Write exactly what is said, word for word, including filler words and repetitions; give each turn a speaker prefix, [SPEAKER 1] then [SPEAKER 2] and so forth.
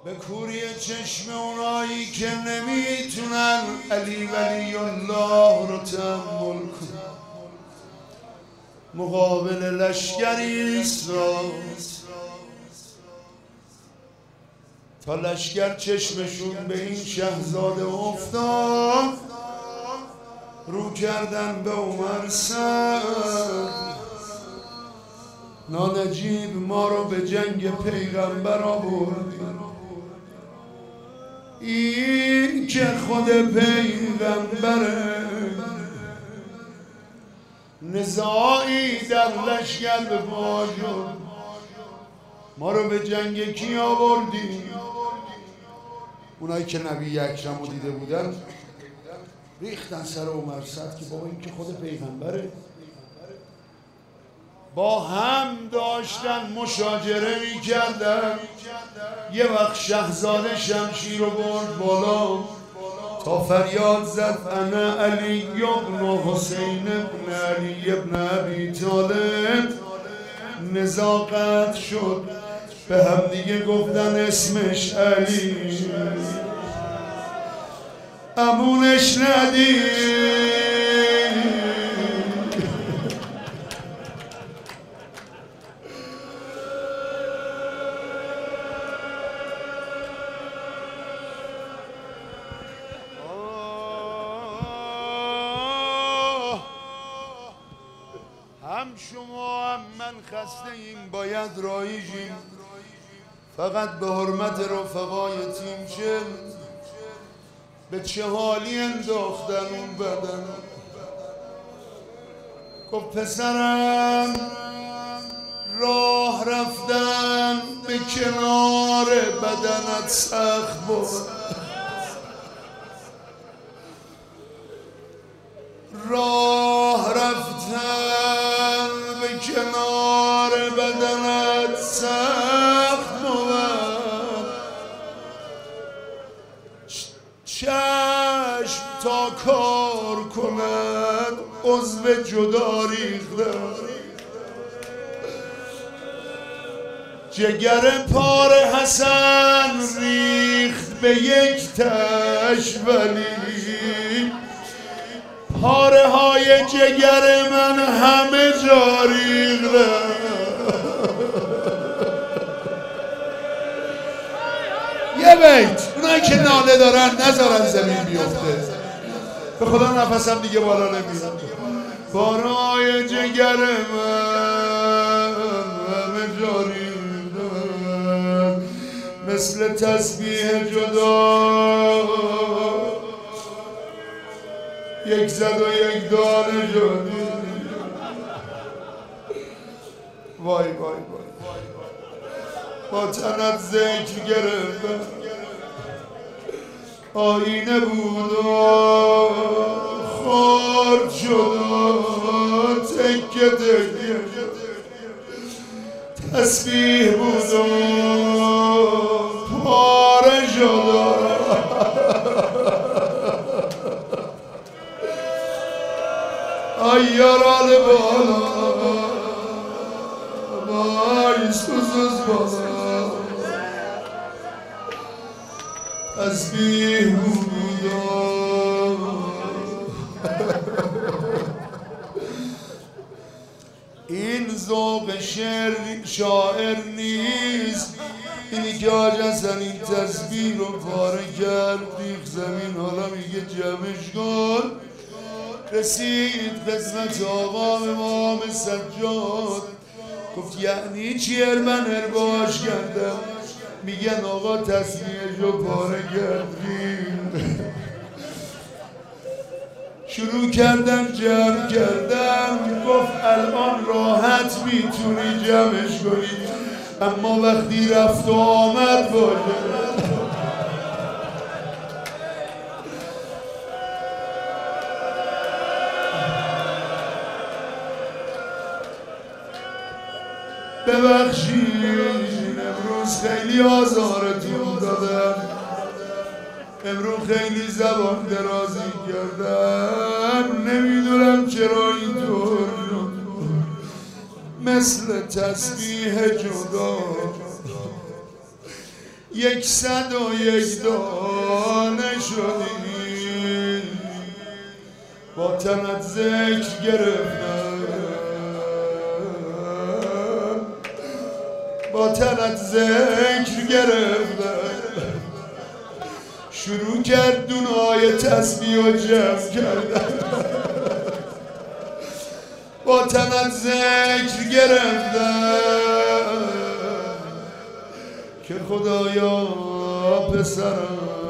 [SPEAKER 1] به کوری چشم اونایی که نمیتونن علی ولی الله رو تحمل کنن، مقابل لشکری ایستاد تا لشکر چشمشون به این شهزاده افتاد، رو کردن به عمر سعد نانجیب ما رو به جنگ پیغمبر آوردی، این که خود پیغمبره، نزاعی در لشکر به پا شد، ما رو به جنگ کی آوردی؟ اونایی که نبی اکرم رو دیده بودن ریختن سر عمر سعد که بابا این که خود پیغمبره. با هم داشتن مشاجره می کردن. یه وقت شهزاده شمشیر رو برد بالا تا فریاد زد انا علی ابن حسین ابن علی ابن ابی طالب. نزاقت شد، به هم دیگه گفتن اسمش علی، امونش ندید. هم شما هم من خسته ایم، باید رایجیم، فقط به حرمت رفقای تیمچه به چه حالی انداختن اون بدن. گفت پسرم راه رفتن به کنار بدنت سخت بود، راه رفتن به کنار بدنت سخت بود، چشم تا کار کند عضو جدا ریخته، جگر پار حسن ریخت به یک تش، ولی پاره های جگر من همه جا ریخته. یه بیت اونایی که ناله دارن نذارن زمین بیفته، به خدا نفسم دیگه بالا نمیاد. پاره های جگر من همه جا ریخته، مثل تسبیح جدا یک زد و یک دانه جانی. وای وای وای با تنت ذکر گرفتم، آینه بود و خورد شد و تکه تکه، تسبیح بود و پاره شد. آیارال بالا وای سوزوز بالا، تسبیح بود. این ذوق شعر شاعر نیست، اینی که حاج حسن این تسبیح رو پاره کرد ریخ زمین، حالا میگه جمعش کن. رسید قسمت آقا امام سجاد، گفت یعنی چی ارمن ارباش کردم؟ میگن آقا تسبیحش رو پاره کردیم. شروع کردن جمع کردن، گفت الان راحت میتونی جمعش کنی، اما وقتی رفت و آمد باشه. ببخشید امروز خیلی آزارتون دادم، امروز خیلی زبان درازی کردم، نمیدونم چرا اینطور شد، مثل تسبیح جدا یکصد و یک دانه شدی با تنت ذکر گرفتم با تنت ذکر گرفتم شروع کرد دونای تسبیح و جمع کردن با تنت ذکر گرفتم که خدایا پسرم